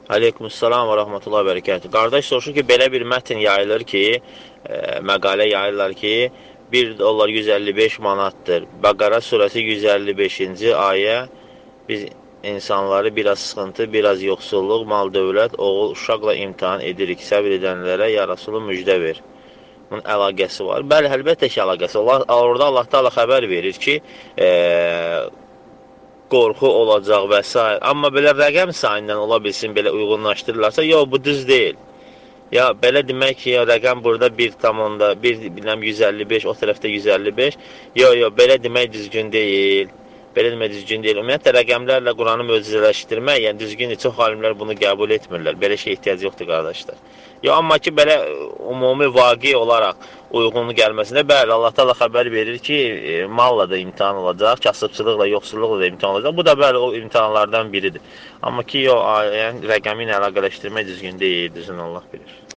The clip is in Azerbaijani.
Aleykümselam və rəhmətullahi və bərəkətuhu. Qardaş soruşur ki, belə bir mətn yayılır ki, məqalə yayırlar ki, $1 155 manatdır. Bəqərə surəsi 155-ci ayə biz insanları biraz sıxıntı, biraz yoxsulluq, mal dövlət, oğul, uşaqla imtihan edirik. Səbr edənlərə ya Rasulun müjdə ver. Bunun əlaqəsi var. Bəli, əlbəttə ki, əlaqəsi var. Orada Allah Teala xəbər verir ki, qorxu olacaq və s. Amma belə rəqəm sayından ola bilsin, belə uyğunlaşdırırlarsa, yox, bu düz deyil. Ya belə demək ki, ya rəqəm burada 1,155, o tərəfdə 155. Yox, belə demək düzgün deyil. Belə demək düzgün deyil. Ümumiyyətlə, rəqəmlərlə Quranı möcüzələşdirmək, yəni düzgün, çox alimlər bunu qəbul etmirlər. Belə şey ehtiyac yoxdur, qardaşlar. Ya, amma ki, belə ümumi vaqi olaraq uyğun gəlməsində, bəli, Allah Teala xəbər verir ki, malla da imtihan olacaq, kasıbçılıqla, yoxsulluqla da imtihan olacaq. Bu da bəli, o imtihanlardan biridir. Amma ki, yəni, rəqəmi ilə əlaqələşdirmək düzgün deyil, düzgün Allah bilir.